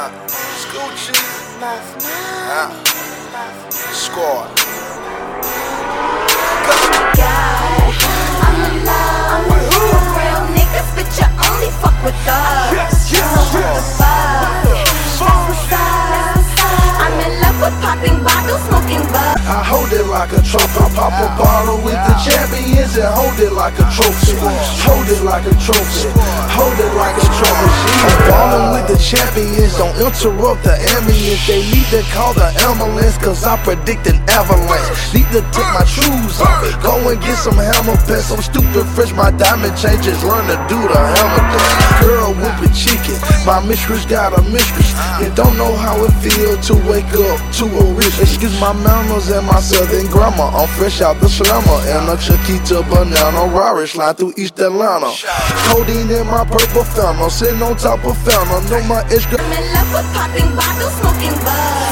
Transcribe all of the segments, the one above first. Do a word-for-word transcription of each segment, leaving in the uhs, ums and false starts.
Uh, Scoochie. Uh, Squad. God, I'm in love with real niggas, but you only fuck with thugs. Yes, yes, So what the fuck? That's what's up. I'm in love with popping bottles, smoking bud. I hold it like a trophy. I pop a bottle with the champions and hold it like a trophy. Hold it like a trophy. Hold it like a trophy. I'm ballin' with the champions. Don't interrupt the ambience. They need to call the ambulance, cause I predict an avalanche. Need to take my shoes off. Go and get some hammer pants. I'm stupid fresh. My diamond changes. Learn to do the hammer dance. Girl whipping chicken. My mistress got a mistress. You don't know how it feel to wake up to a rich. Excuse my manners and my southern grammar. I'm fresh out the slammer and a Chiquita banana Rari slide through East Atlanta. Codeine in my purple fountain, sitting on top of fountain. Know my ex girl. I'm in love with popping bottles, smoking bud.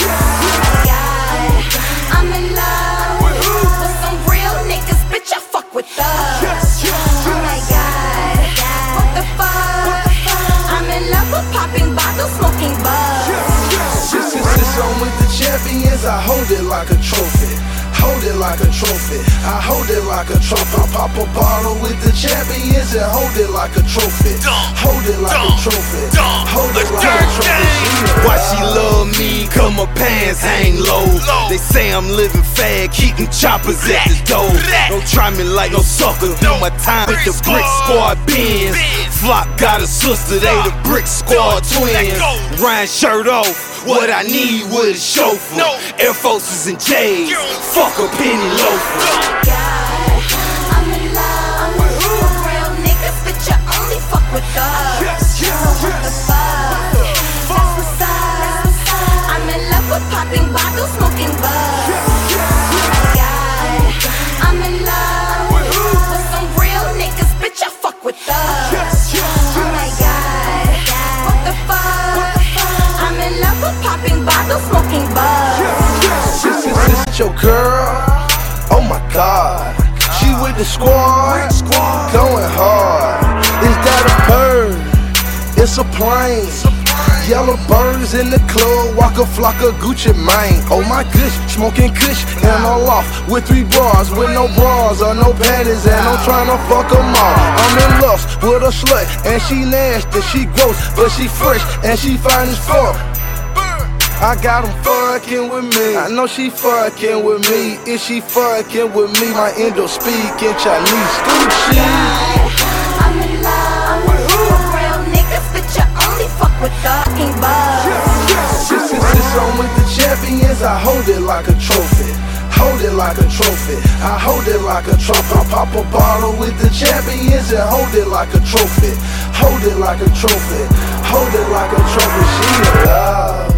God, I'm in love with some real niggas, bitch. I fuck with thugs. Oh my God, what the fuck? I'm in love with popping bottles, smoking bud. Since it's on with the champions, I hold it like a trophy. Hold it like a trophy. I hold it like a trophy. I pop a bottle with the champions and hold it like a trophy. Hold it like a trophy. Hold it like a trophy. Why she love me? Cause my pants hang low. They say I'm living fad, keeping choppers at the door. Don't try me like no sucker. Do my time with the Brick Squad Benz. Flock got a sister, they the Brick Squad twins. Ryan shirt off. What I need with a chauffeur. Air Forces and J's. Fuck a penny loafer. God, I'm in love with real niggas, but you only fuck with thugs. So what the fuck? That's what's up. I'm in love with popping bottles, smoking bud. God, I'm in love with some real niggas, bitch. I fuck with thugs. Oh my God, what the fuck? I'm in love with popping bottles, smoking bud. It's your girl, oh my God. She with the squad, going hard. Is that a bird? It's a plane. Yellow birds in the club, walk a flock of Gucci Mane. Oh my gosh, smoking kush and all off with three bras, with no bras or no panties, and I'm tryna fuck them all. I'm in love with a slut, and she nasty, she gross, but she fresh, and she fine as fuck. I got them fucking with me. I know she fucking with me. Is she fucking with me? My Indo speaking Chinese. Scoochie. I'm in love with real niggas, but you only fuck with fucking bugs. Since it's on with the champions, I hold it like a trophy. Hold it like a trophy. I hold it like a trophy. I pop a bottle with the champions and hold it like a trophy. Hold it like a trophy. Hold it like a trophy. She in love.